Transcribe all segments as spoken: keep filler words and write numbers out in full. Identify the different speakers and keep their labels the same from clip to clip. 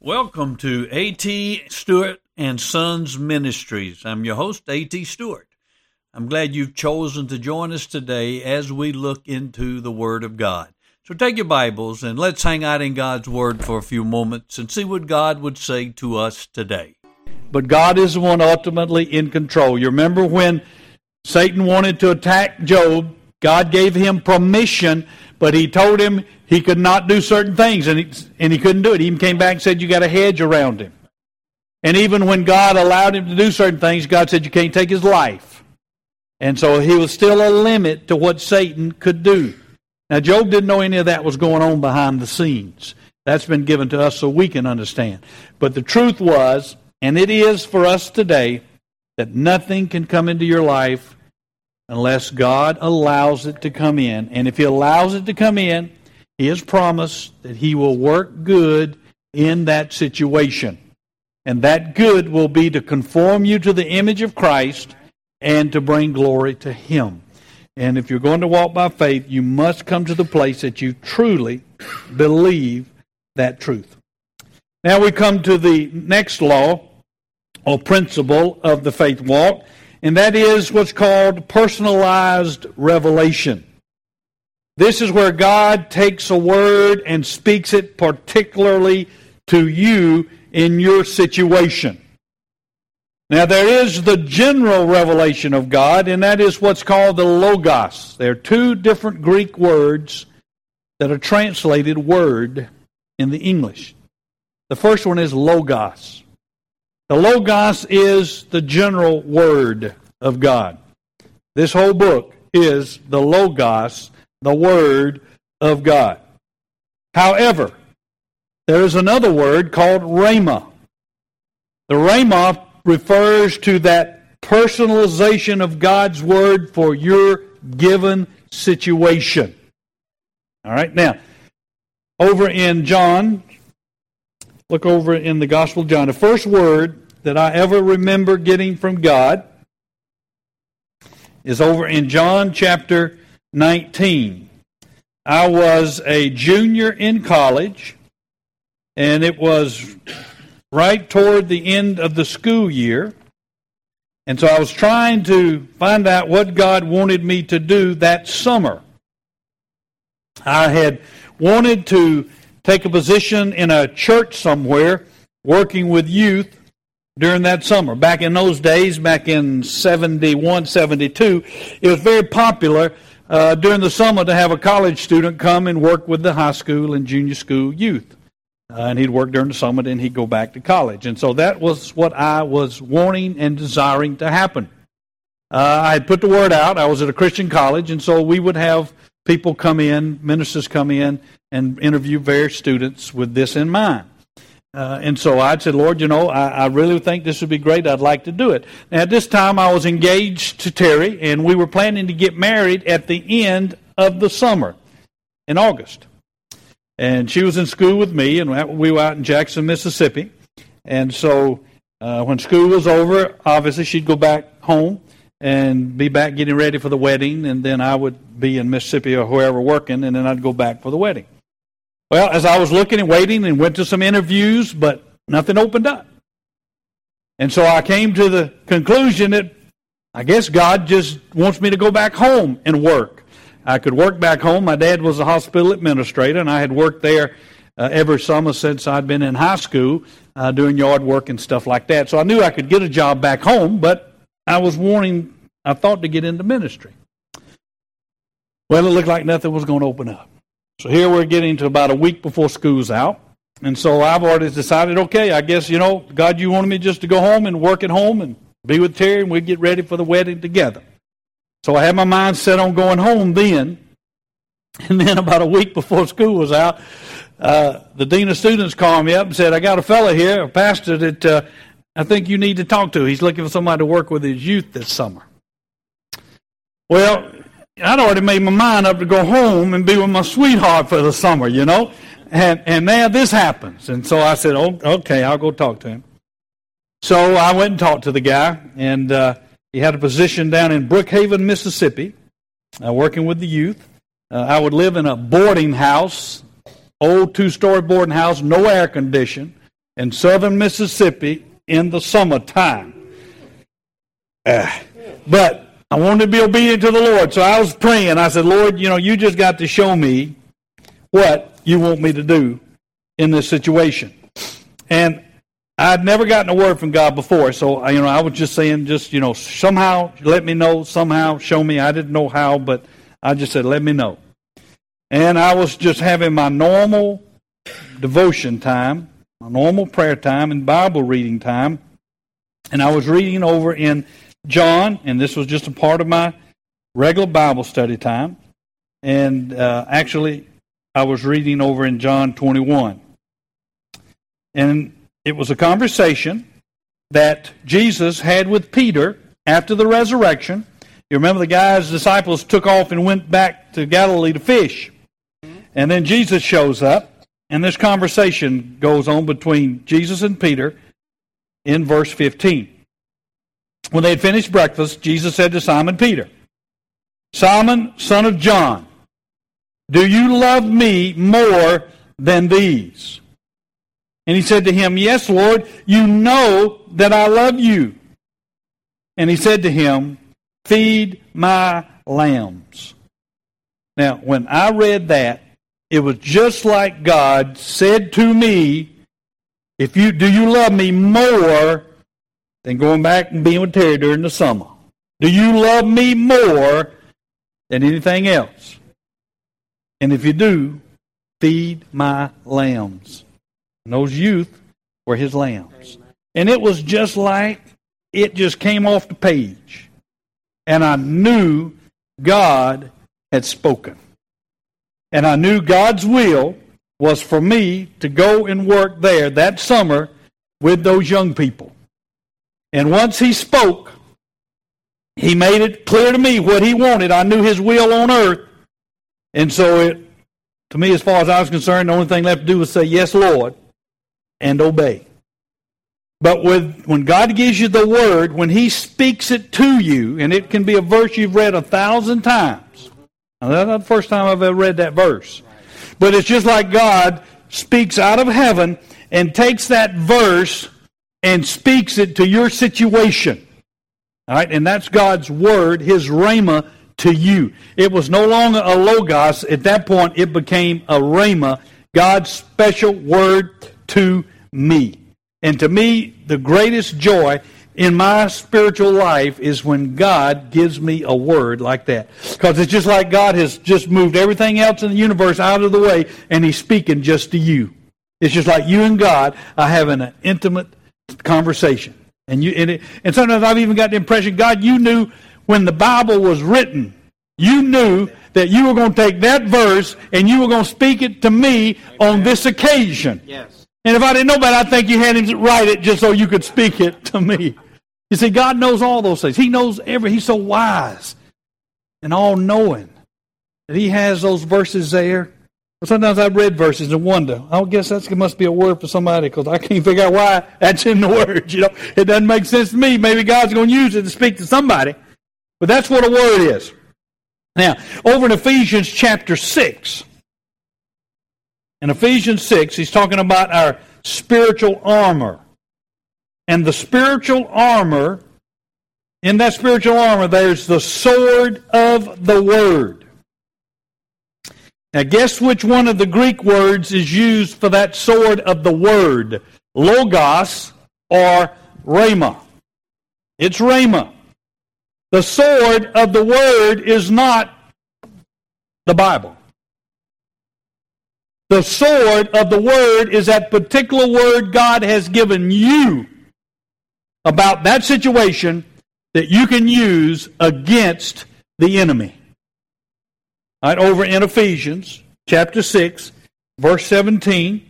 Speaker 1: Welcome to A T. Stewart and Sons Ministries. I'm your host, A T. Stewart. I'm glad you've chosen to join us today as we look into the Word of God. So take your Bibles and let's hang out in God's Word for a few moments and see what God would say to us today.
Speaker 2: But God is the one ultimately in control. You remember when Satan wanted to attack Job, God gave him permission, but he told him he could not do certain things, and he, and he couldn't do it. He even came back and said, you got a hedge around him. And even when God allowed him to do certain things, God said, you can't take his life. And so he was still a limit to what Satan could do. Now, Job didn't know any of that was going on behind the scenes. That's been given to us so we can understand. But the truth was, and it is for us today, that nothing can come into your life unless God allows it to come in. And if He allows it to come in, He has promised that He will work good in that situation. And that good will be to conform you to the image of Christ and to bring glory to Him. And if you're going to walk by faith, you must come to the place that you truly believe that truth. Now we come to the next law or principle of the faith walk, and that is what's called personalized revelation. This is where God takes a word and speaks it particularly to you in your situation. Now there is the general revelation of God, and that is what's called the Logos. There are two different Greek words that are translated word in the English. The first one is Logos. The Logos is the general word of God. This whole book is the Logos, the Word of God. However, there is another word called Rhema. The Rhema refers to that personalization of God's Word for your given situation. All right, now, over in John, look over in the Gospel of John. The first word that I ever remember getting from God is over in John chapter nineteen. I was a junior in college, and it was right toward the end of the school year. And so I was trying to find out what God wanted me to do that summer. I had wanted to take a position in a church somewhere working with youth during that summer. Back in those days, back in seventy-one, seventy-two, it was very popular uh, during the summer to have a college student come and work with the high school and junior school youth. Uh, and he'd work during the summer, then he'd go back to college. And so that was what I was wanting and desiring to happen. Uh, I had put the word out. I was at a Christian college, and so we would have people come in, ministers come in, and interview various students with this in mind. Uh, and so I said, Lord, you know, I, I really think this would be great. I'd like to do it. Now, at this time, I was engaged to Terry, and we were planning to get married at the end of the summer in August. And she was in school with me, and we were out in Jackson, Mississippi. And so uh, when school was over, obviously she'd go back home and be back getting ready for the wedding, and then I would be in Mississippi or wherever working, and then I'd go back for the wedding. Well, as I was looking and waiting and went to some interviews, but nothing opened up. And so I came to the conclusion that I guess God just wants me to go back home and work. I could work back home. My dad was a hospital administrator, and I had worked there uh, every summer since I'd been in high school uh, doing yard work and stuff like that. So I knew I could get a job back home, but I was wanting, I thought, to get into ministry. Well, it looked like nothing was going to open up. So here we're getting to about a week before school's out. And so I've already decided, okay, I guess, you know, God, you wanted me just to go home and work at home and be with Terry, and we'd get ready for the wedding together. So I had my mind set on going home then. And then about a week before school was out, uh, the dean of students called me up and said, I got a fella here, a pastor, that uh, I think you need to talk to. He's looking for somebody to work with his youth this summer. Well, I'd already made my mind up to go home and be with my sweetheart for the summer, you know. And and now this happens. And so I said, oh, okay, I'll go talk to him. So I went and talked to the guy, and uh, he had a position down in Brookhaven, Mississippi, uh, working with the youth. Uh, I would live in a boarding house, old two-story boarding house, no air condition, in southern Mississippi in the summertime. Uh, but I wanted to be obedient to the Lord, so I was praying. I said, Lord, you know, you just got to show me what you want me to do in this situation. And I'd never gotten a word from God before, so you know, I was just saying, just you know, somehow let me know, somehow show me. I didn't know how, but I just said, let me know. And I was just having my normal devotion time, my normal prayer time, and Bible reading time, and I was reading over in John, and this was just a part of my regular Bible study time, and uh, actually, I was reading over in John twenty-one, and it was a conversation that Jesus had with Peter after the resurrection. You remember the guys, disciples took off and went back to Galilee to fish. And then Jesus shows up, and this conversation goes on between Jesus and Peter in verse fifteen. When they had finished breakfast, Jesus said to Simon Peter, Simon, son of John, do you love me more than these? And he said to him, yes, Lord, you know that I love you. And he said to him, feed my lambs. Now, when I read that, it was just like God said to me, if you do you love me more than going back and being with Terry during the summer? Do you love me more than anything else? And if you do, feed my lambs. And those youth were his lambs. And it was just like it just came off the page. And I knew God had spoken. And I knew God's will was for me to go and work there that summer with those young people. And once he spoke, he made it clear to me what he wanted. I knew his will on earth. And so it, to me, as far as I was concerned, the only thing left to do was say, yes, Lord, and obey. But with, when God gives you the word, when he speaks it to you, and it can be a verse you've read a thousand times. Now, that's not the first time I've ever read that verse. But it's just like God speaks out of heaven and takes that verse and speaks it to your situation. All right, and that's God's word, his rhema to you. It was no longer a logos. At that point, it became a rhema, God's special word to me. And to me, the greatest joy in my spiritual life is when God gives me a word like that. Because it's just like God has just moved everything else in the universe out of the way, and he's speaking just to you. It's just like you and God are having an intimate conversation. And you and, it, and sometimes I've even got the impression, God, you knew when the Bible was written, you knew that you were going to take that verse and you were going to speak it to me on this occasion.
Speaker 3: Yes.
Speaker 2: And if I didn't know about it, I think you had him write it just so you could speak it to me. You see, God knows all those things. He knows every. He's so wise and all-knowing that he has those verses there. Sometimes I've read verses and wonder, I guess that must be a word for somebody because I can't figure out why that's in the word. You know, it doesn't make sense to me. Maybe God's going to use it to speak to somebody. But that's what a word is. Now, over in Ephesians chapter six, in Ephesians six, he's talking about our spiritual armor. And the spiritual armor, in that spiritual armor, there's the sword of the Word. Now, guess which one of the Greek words is used for that sword of the Word? Logos or rhema? It's rhema. The sword of the Word is not the Bible. The sword of the Word is that particular word God has given you about that situation that you can use against the enemy. All right, over in Ephesians chapter six, verse seventeen.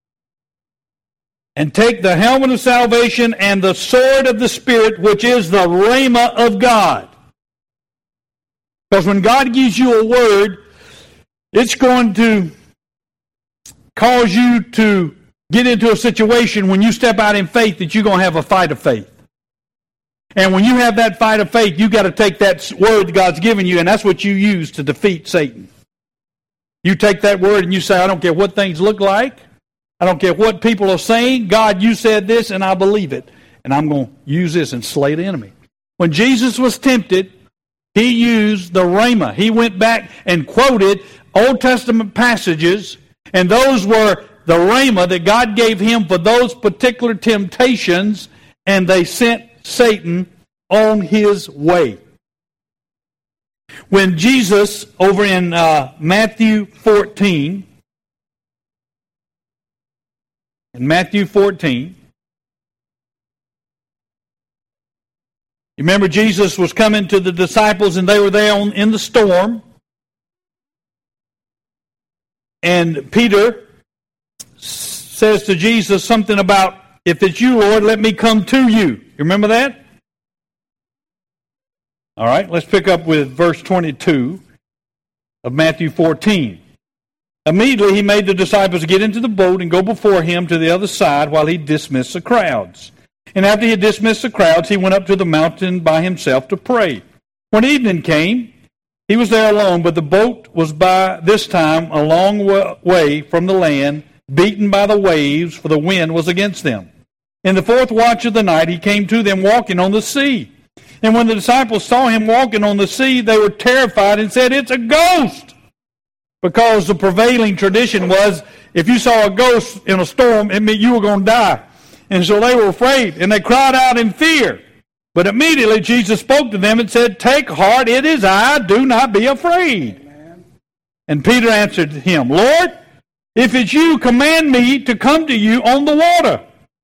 Speaker 2: And take the helmet of salvation and the sword of the Spirit, which is the rhema of God. Because when God gives you a word, it's going to cause you to get into a situation when you step out in faith that you're going to have a fight of faith. And when you have that fight of faith, you've got to take that word God's given you, and that's what you use to defeat Satan. You take that word and you say, I don't care what things look like. I don't care what people are saying. God, you said this, and I believe it. And I'm going to use this and slay the enemy. When Jesus was tempted, he used the Rhema. He went back and quoted Old Testament passages, and those were the Rhema that God gave him for those particular temptations, and they sent Satan on his way. When Jesus, over in uh, Matthew fourteen, in Matthew fourteen, you remember Jesus was coming to the disciples and they were there on, in the storm. And Peter says to Jesus something about, if it's you, Lord, let me come to you. You remember that? All right, let's pick up with verse twenty-two of Matthew fourteen. Immediately he made the disciples get into the boat and go before him to the other side while he dismissed the crowds. And after he had dismissed the crowds, he went up to the mountain by himself to pray. When evening came, he was there alone, but the boat was by this time a long way from the land, beaten by the waves, for the wind was against them. In the fourth watch of the night, he came to them walking on the sea. And when the disciples saw him walking on the sea, they were terrified and said, "It's a ghost!" Because the prevailing tradition was, if you saw a ghost in a storm, it meant you were going to die. And so they were afraid, and they cried out in fear. But immediately Jesus spoke to them and said, "Take heart, it is I, do not be afraid." Amen. And Peter answered him, "Lord, if it's you, command me to come to you on the water."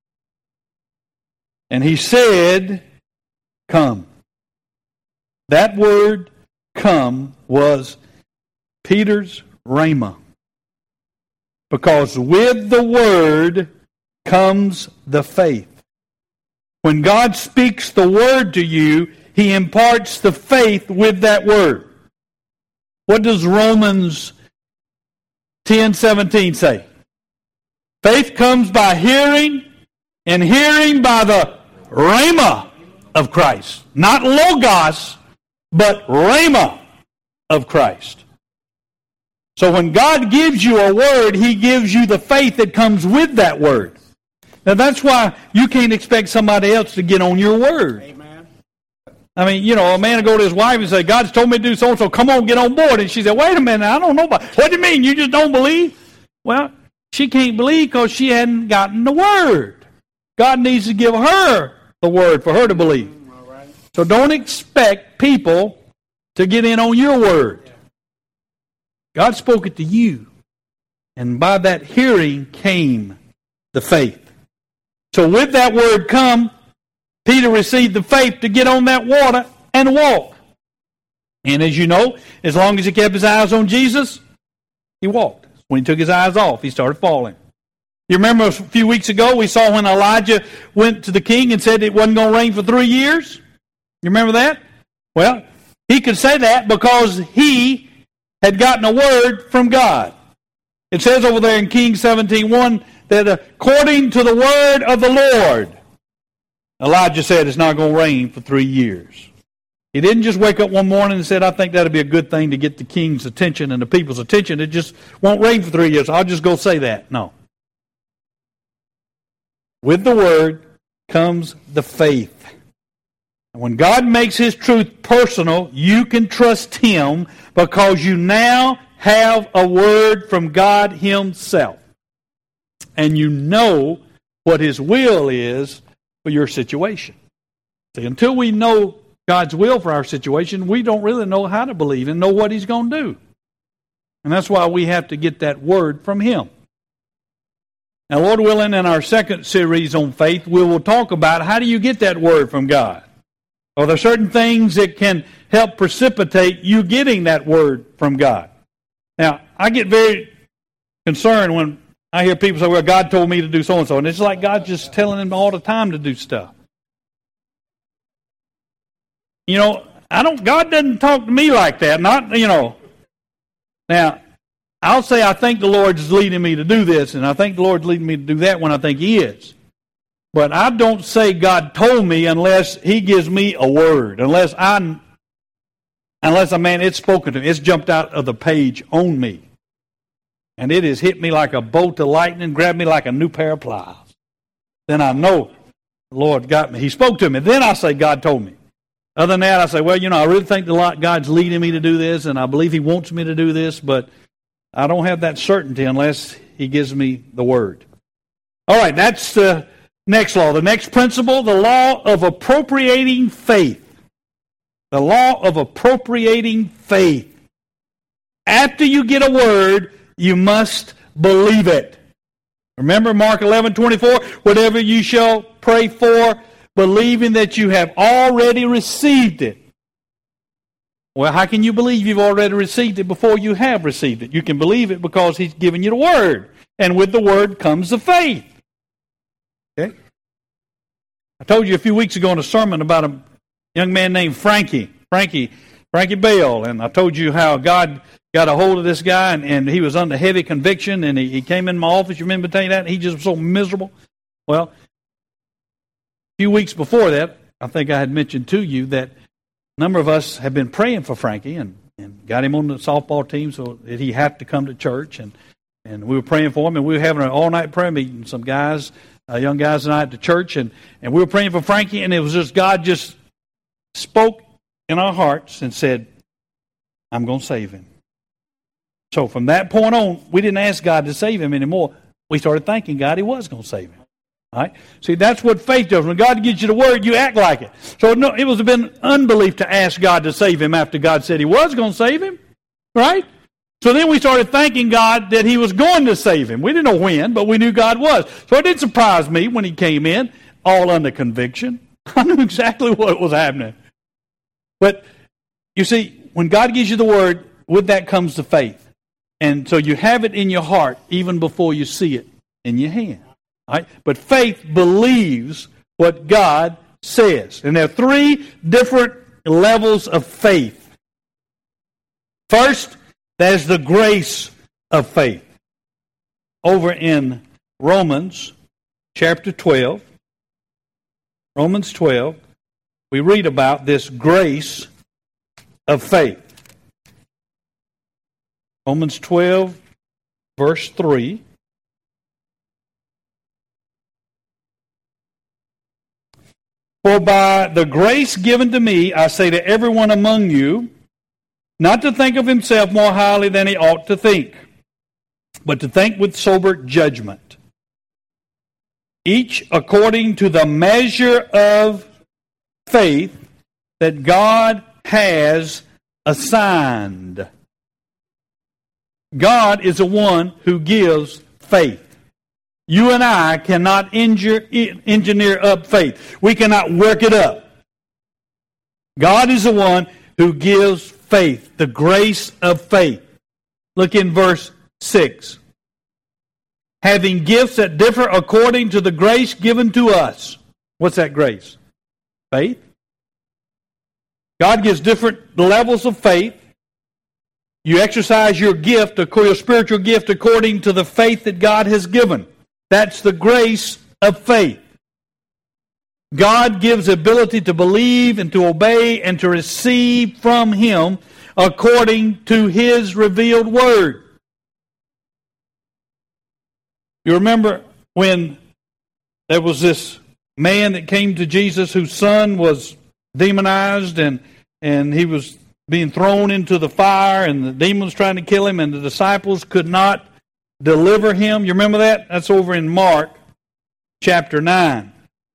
Speaker 2: And he said, "Come." That word, come, was Peter's rhema. Because with the word comes the faith. When God speaks the word to you, he imparts the faith with that word. What does Romans ten seventeen say? Faith comes by hearing, and hearing by the rhema of Christ. Not logos, but rhema of Christ. So when God gives you a word, he gives you the faith that comes with that word. Now that's why you can't expect somebody else to get on your word. Amen. I mean, you know, a man will go to his wife and say, "God's told me to do so-and-so, come on, get on board." And she said, "Wait a minute, I don't know about it." "What do you mean, you just don't believe?" Well, she can't believe because she hadn't gotten the word. God needs to give her the word for her to believe. All right. So don't expect people to get in on your word. God spoke it to you. And by that hearing came the faith. So with that word come, Peter received the faith to get on that water and walk. And as you know, as long as he kept his eyes on Jesus, he walked. When he took his eyes off, he started falling. You remember a few weeks ago we saw when Elijah went to the king and said it wasn't going to rain for three years? You remember that? Well, he could say that because he had gotten a word from God. It says over there in Kings seventeen one that according to the word of the Lord, Elijah said it's not going to rain for three years. He didn't just wake up one morning and said, "I think that would be a good thing to get the king's attention and the people's attention. It just won't rain for three years. I'll just go say that." No. With the word comes the faith. And when God makes his truth personal, you can trust him because you now have a word from God himself. And you know what his will is for your situation. See, until we know God's will for our situation, we don't really know how to believe and know what he's going to do. And that's why we have to get that word from him. Now, Lord willing, in our second series on faith, we will talk about how do you get that word from God. Are there certain things that can help precipitate you getting that word from God? Now, I get very concerned when I hear people say, "Well, God told me to do so-and-so." And it's like God's just telling them all the time to do stuff. You know, I don't. God doesn't talk to me like that. Not, you know. Now, I'll say I think the Lord's leading me to do this, and I think the Lord's leading me to do that when I think he is. But I don't say God told me unless he gives me a word. Unless I, unless I, man, it's spoken to me. It's jumped out of the page on me. and it has hit me like a bolt of lightning, grabbed me like a new pair of pliers. Then I know the Lord got me. He spoke to me. Then I say, God told me. Other than that, I say, well, you know, I really think the lot God's leading me to do this, and I believe He wants me to do this, but I don't have that certainty unless He gives me the Word. All right, that's the next law. The next principle, the law of appropriating faith. The law of appropriating faith. After you get a word, you must believe it. Remember Mark eleven twenty-four, whatever you shall pray for, believing that you have already received it. Well, how can you believe you've already received it before you have received it? You can believe it because He's given you the Word. And with the Word comes the faith. Okay? I told you a few weeks ago in a sermon about a young man named Frankie. Frankie, Frankie Bell. And I told you how God got a hold of this guy, and, and he was under heavy conviction, and he, he came in my office. You remember telling you that? And he just was so miserable. Well, a few weeks before that, I think I had mentioned to you that a number of us have been praying for Frankie and, and got him on the softball team so that he had to come to church. And, and we were praying for him, and we were having an all-night prayer meeting, some guys, uh, young guys and I at the church, and, and we were praying for Frankie, and it was just God just spoke in our hearts and said, I'm going to save him. So from that point on, we didn't ask God to save him anymore. We started thanking God He was going to save him. All right? See, that's what faith does. When God gives you the Word, you act like it. So no, it would have been unbelief to ask God to save him after God said He was going to save him. Right? So then we started thanking God that He was going to save him. We didn't know when, but we knew God was. So it didn't surprise me when He came in, all under conviction. I knew exactly what was happening. But, you see, when God gives you the Word, with that comes the faith. And so you have it in your heart even before you see it in your hand. All right? But faith believes what God says. And there are three different levels of faith. First, there's the grace of faith. Over in Romans chapter twelve, Romans twelve, we read about this grace of faith. Romans twelve, verse three. For by the grace given to me, I say to everyone among you, not to think of himself more highly than he ought to think, but to think with sober judgment, each according to the measure of faith that God has assigned. God is the one who gives faith. You and I cannot injure, engineer up faith. We cannot work it up. God is the one who gives faith, the grace of faith. Look in verse six. Having gifts that differ according to the grace given to us. What's that grace? Faith. God gives different levels of faith. You exercise your gift, your spiritual gift, according to the faith that God has given. That's the grace of faith. God gives ability to believe and to obey and to receive from Him according to His revealed Word. You remember when there was this man that came to Jesus whose son was demonized and, and he was being thrown into the fire, and the demons trying to kill him, and the disciples could not deliver him. You remember that? That's over in Mark chapter nine.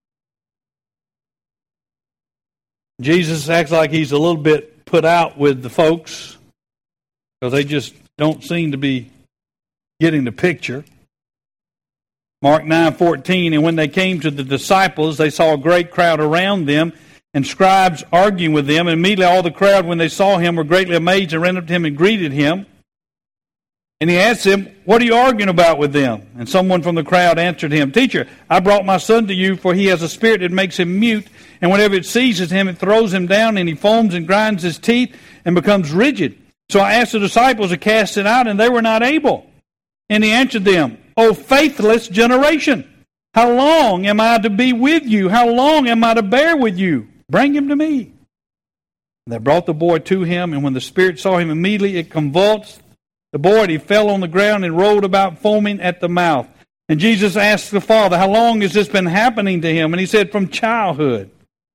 Speaker 2: Jesus acts like He's a little bit put out with the folks because they just don't seem to be getting the picture. Mark nine fourteen, and when they came to the disciples, they saw a great crowd around them, and scribes arguing with them. And immediately all the crowd, when they saw him, were greatly amazed and ran up to him and greeted him. And he asked them, what are you arguing about with them? And someone from the crowd answered him, Teacher, I brought my son to you, for he has a spirit that makes him mute, and whenever it seizes him, it throws him down, and he foams and grinds his teeth and becomes rigid. So I asked the disciples to cast it out, and they were not able. And he answered them, O faithless generation, how long am I to be with you? How long am I to bear with you? Bring him to me. And they brought the boy to him, and when the spirit saw him, immediately it convulsed the boy, and he fell on the ground and rolled about, foaming at the mouth. And Jesus asked the father, how long has this been happening to him? And he said, from childhood.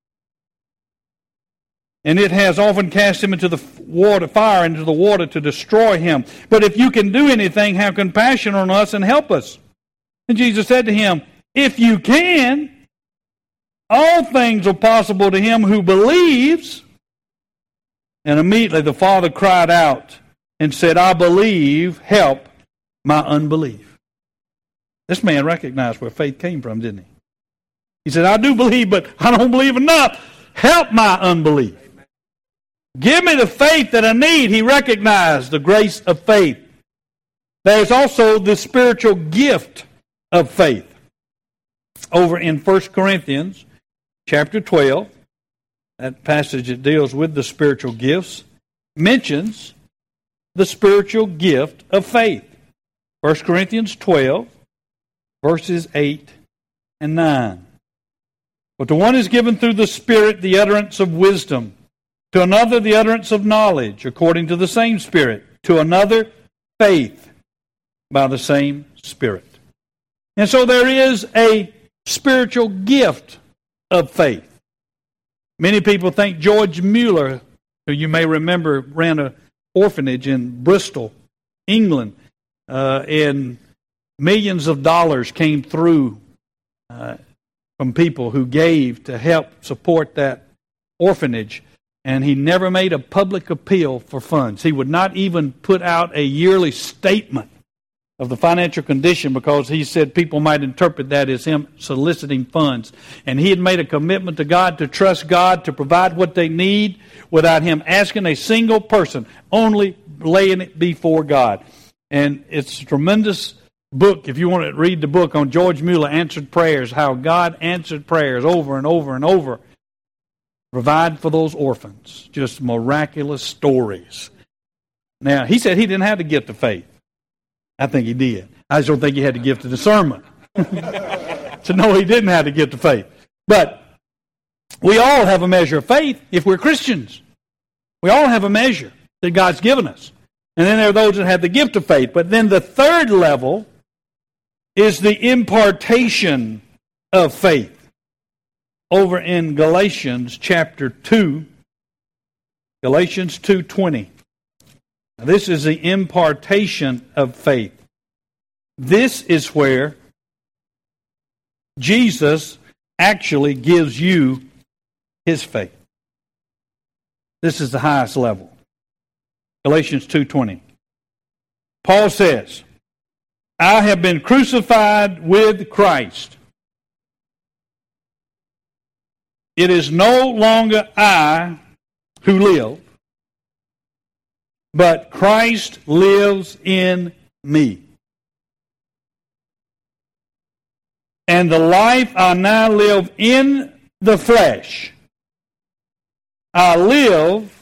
Speaker 2: And it has often cast him into the water, fire, into the water to destroy him. But if you can do anything, have compassion on us and help us. And Jesus said to him, if you can, all things are possible to him who believes. And immediately the father cried out and said, I believe, help my unbelief. This man recognized where faith came from, didn't he? He said, I do believe, but I don't believe enough. Help my unbelief. Give me the faith that I need. He recognized the grace of faith. There's also the spiritual gift of faith. Over in First Corinthians chapter twelve, that passage that deals with the spiritual gifts, mentions the spiritual gift of faith. First Corinthians twelve, verses eight and nine. But to one is given through the Spirit the utterance of wisdom, to another the utterance of knowledge, according to the same Spirit, to another faith by the same Spirit. And so there is a spiritual gift of faith. Many people think George Mueller, who you may remember ran an orphanage in Bristol, England, uh, and millions of dollars came through uh, from people who gave to help support that orphanage. And he never made a public appeal for funds. He would not even put out a yearly statement of the financial condition because he said people might interpret that as him soliciting funds. And he had made a commitment to God to trust God to provide what they need without him asking a single person, only laying it before God. And it's a tremendous book, if you want to read the book on George Mueller, Answered Prayers, how God answered prayers over and over and over. Provide for those orphans. Just miraculous stories. Now, he said he didn't have the gift of faith. I think he did. I just don't think he had the gift of discernment. So no, he didn't have the gift of faith. But we all have a measure of faith if we're Christians. We all have a measure that God's given us. And then there are those that have the gift of faith. But then the third level is the impartation of faith. Over in Galatians chapter two, Galatians two twenty. Now this is the impartation of faith. This is where Jesus actually gives you his faith. This is the highest level. Galatians two twenty. Paul says, I have been crucified with Christ. It is no longer I who live, but Christ lives in me. And the life I now live in the flesh, I live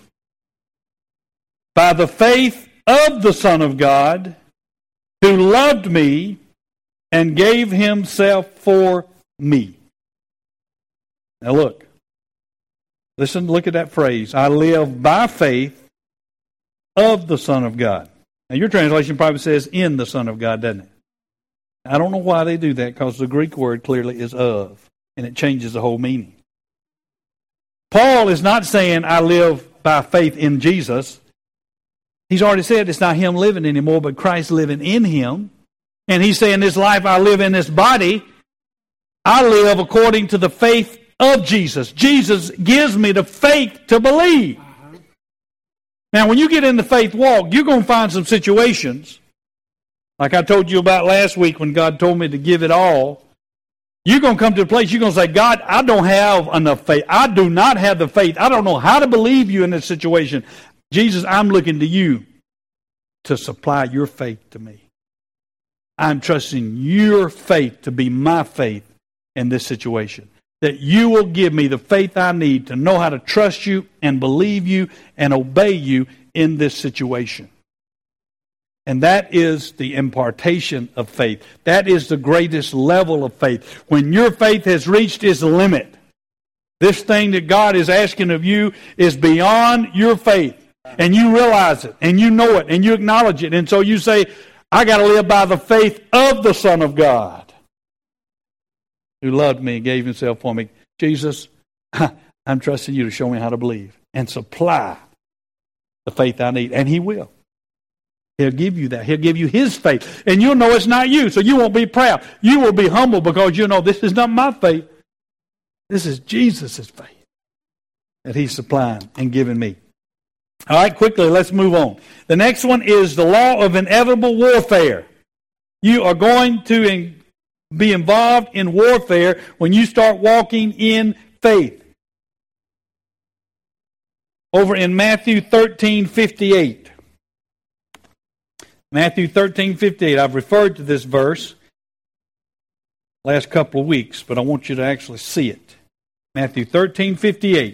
Speaker 2: by the faith of the Son of God, who loved me and gave himself for me. Now look, listen, look at that phrase. I live by faith of the Son of God. Now your translation probably says in the Son of God, doesn't it? I don't know why they do that, because the Greek word clearly is of, and it changes the whole meaning. Paul is not saying I live by faith in Jesus. He's already said it's not him living anymore, but Christ living in him. And he's saying this life I live in this body, I live according to the faith of Jesus. Jesus gives me the faith to believe. Uh-huh. Now, when you get in the faith walk, you're going to find some situations, like I told you about last week when God told me to give it all. You're going to come to a place, you're going to say, God, I don't have enough faith. I do not have the faith. I don't know how to believe you in this situation. Jesus, I'm looking to you to supply your faith to me. I'm trusting your faith to be my faith in this situation. That you will give me the faith I need to know how to trust you and believe you and obey you in this situation. And that is the impartation of faith. That is the greatest level of faith. When your faith has reached its limit, this thing that God is asking of you is beyond your faith. And you realize it, and you know it, and you acknowledge it. And so you say, I got to live by the faith of the Son of God, who loved me and gave himself for me. Jesus, I'm trusting you to show me how to believe and supply the faith I need. And he will. He'll give you that. He'll give you his faith. And you'll know it's not you, so you won't be proud. You will be humble because you know this is not my faith. This is Jesus' faith that he's supplying and giving me. All right, quickly, let's move on. The next one is the law of inevitable warfare. You are going to in, be involved in warfare when you start walking in faith. Over in Matthew thirteen fifty-eight. Matthew thirteen fifty-eight. I've referred to this verse last couple of weeks, but I want you to actually see it. Matthew thirteen fifty-eight.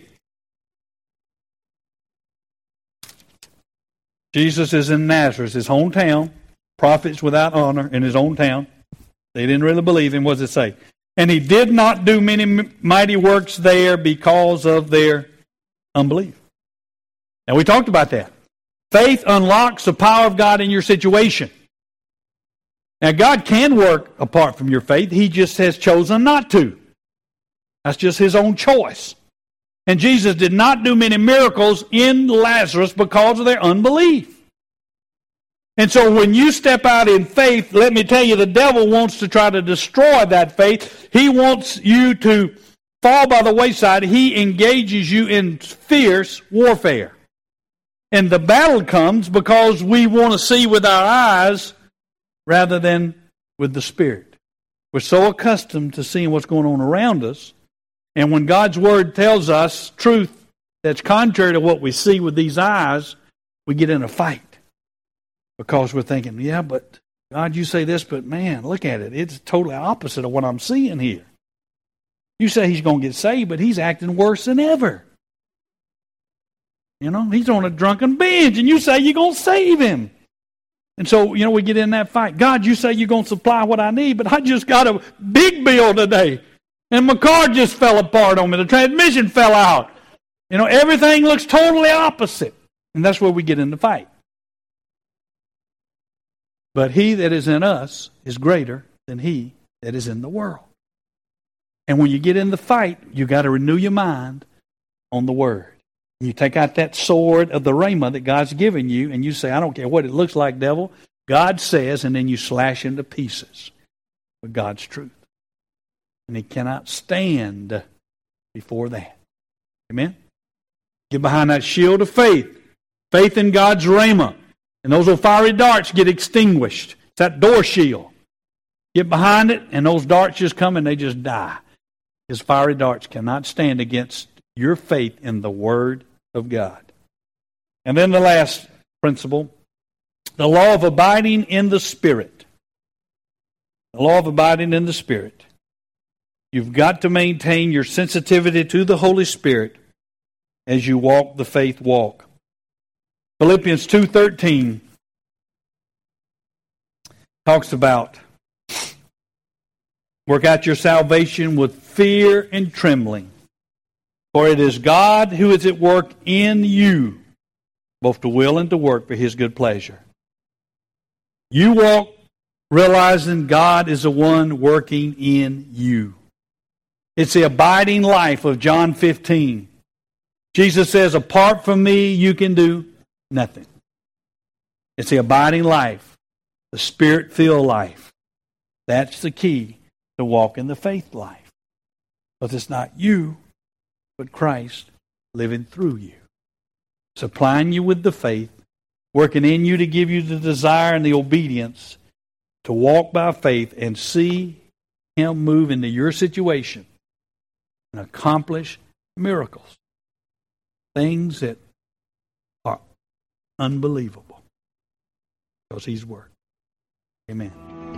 Speaker 2: Jesus is in Nazareth, his hometown. Prophets without honor in his own town. They didn't really believe him. What does it say? And he did not do many mighty works there because of their unbelief. Now, we talked about that. Faith unlocks the power of God in your situation. Now, God can work apart from your faith. He just has chosen not to. That's just his own choice. And Jesus did not do many miracles in Lazarus because of their unbelief. And so when you step out in faith, let me tell you, the devil wants to try to destroy that faith. He wants you to fall by the wayside. He engages you in fierce warfare. And the battle comes because we want to see with our eyes rather than with the Spirit. We're so accustomed to seeing what's going on around us. And when God's Word tells us truth that's contrary to what we see with these eyes, we get in a fight. Because we're thinking, yeah, but God, you say this, but man, look at it. It's totally opposite of what I'm seeing here. You say he's going to get saved, but he's acting worse than ever. You know, he's on a drunken binge, and you say you're going to save him. And so, you know, we get in that fight. God, you say you're going to supply what I need, but I just got a big bill today. And my car just fell apart on me. The transmission fell out. You know, everything looks totally opposite. And that's where we get in the fight. But he that is in us is greater than he that is in the world. And when you get in the fight, you got to renew your mind on the Word. You take out that sword of the Rhema that God's given you, and you say, I don't care what it looks like, devil. God says, and then you slash into pieces with God's truth. And he cannot stand before that. Amen? Get behind that shield of faith. Faith in God's Rhema. And those little fiery darts get extinguished. It's that door shield. Get behind it, and those darts just come and they just die. His fiery darts cannot stand against your faith in the Word of God. And then the last principle, the law of abiding in the Spirit. The law of abiding in the Spirit. You've got to maintain your sensitivity to the Holy Spirit as you walk the faith walk. Philippians two thirteen talks about work out your salvation with fear and trembling. For it is God who is at work in you, both to will and to work for His good pleasure. You walk realizing God is the one working in you. It's the abiding life of John fifteen. Jesus says, apart from me, you can do nothing. It's the abiding life, the Spirit-filled life. That's the key to walk in the faith life. Because it's not you, but Christ living through you. Supplying you with the faith, working in you to give you the desire and the obedience to walk by faith and see Him move into your situation and accomplish miracles. Things that are unbelievable. Because He's worked. Amen.